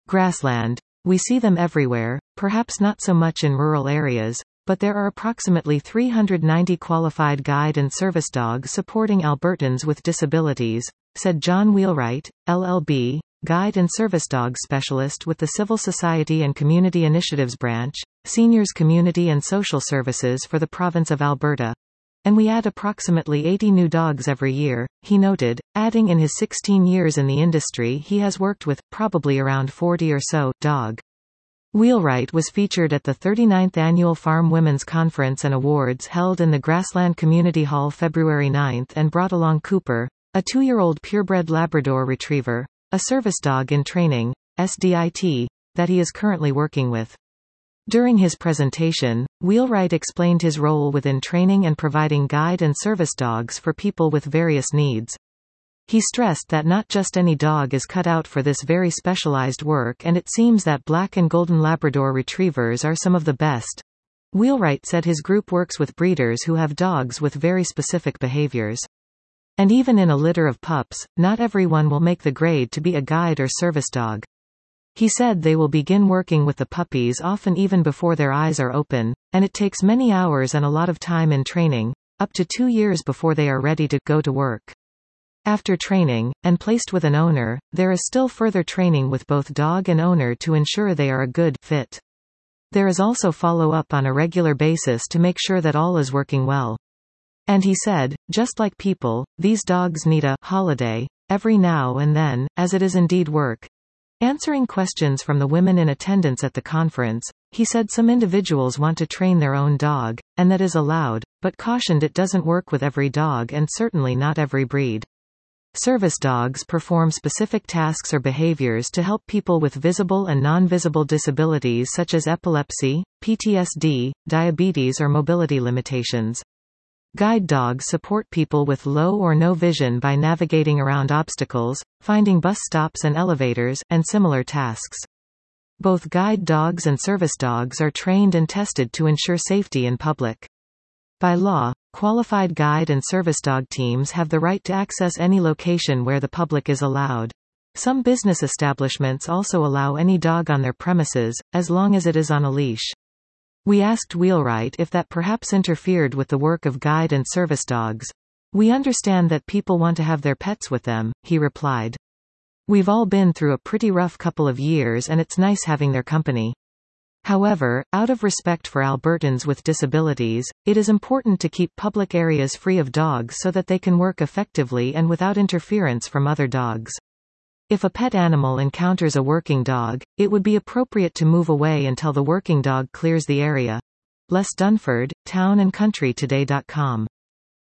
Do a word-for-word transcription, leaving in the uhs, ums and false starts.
Grassland. We see them everywhere, perhaps not so much in rural areas, but there are approximately three hundred ninety qualified guide and service dogs supporting Albertans with disabilities, said John Wheelwright, L L B, guide and service dog specialist with the Civil Society and Community Initiatives Branch, Seniors Community and Social Services for the province of Alberta. And we add approximately eighty new dogs every year, he noted, adding in his sixteen years in the industry he has worked with, probably around forty or so, dog. Wheelwright was featured at the thirty-ninth Annual Farm Women's Conference and Awards held in the Grassland Community Hall February ninth and brought along Cooper, a two-year-old purebred Labrador Retriever, a service dog in training, S D I T, that he is currently working with. During his presentation, Wheelwright explained his role within training and providing guide and service dogs for people with various needs. He stressed that not just any dog is cut out for this very specialized work, and it seems that Black and Golden Labrador Retrievers are some of the best. Wheelwright said his group works with breeders who have dogs with very specific behaviors. And even in a litter of pups, not everyone will make the grade to be a guide or service dog. He said they will begin working with the puppies often even before their eyes are open, and it takes many hours and a lot of time in training, up to two years before they are ready to go to work. After training, and placed with an owner, there is still further training with both dog and owner to ensure they are a good fit. There is also follow-up on a regular basis to make sure that all is working well. And he said, just like people, these dogs need a holiday every now and then, as it is indeed work. Answering questions from the women in attendance at the conference, he said some individuals want to train their own dog, and that is allowed, but cautioned it doesn't work with every dog and certainly not every breed. Service dogs perform specific tasks or behaviors to help people with visible and non-visible disabilities such as epilepsy, P T S D, diabetes or mobility limitations. Guide dogs support people with low or no vision by navigating around obstacles, finding bus stops and elevators, and similar tasks. Both guide dogs and service dogs are trained and tested to ensure safety in public. By law, qualified guide and service dog teams have the right to access any location where the public is allowed. Some business establishments also allow any dog on their premises, as long as it is on a leash. We asked Wheelwright if that perhaps interfered with the work of guide and service dogs. We understand that people want to have their pets with them, he replied. We've all been through a pretty rough couple of years and it's nice having their company. However, out of respect for Albertans with disabilities, it is important to keep public areas free of dogs so that they can work effectively and without interference from other dogs. If a pet animal encounters a working dog, it would be appropriate to move away until the working dog clears the area. Les Dunford, town and country today dot com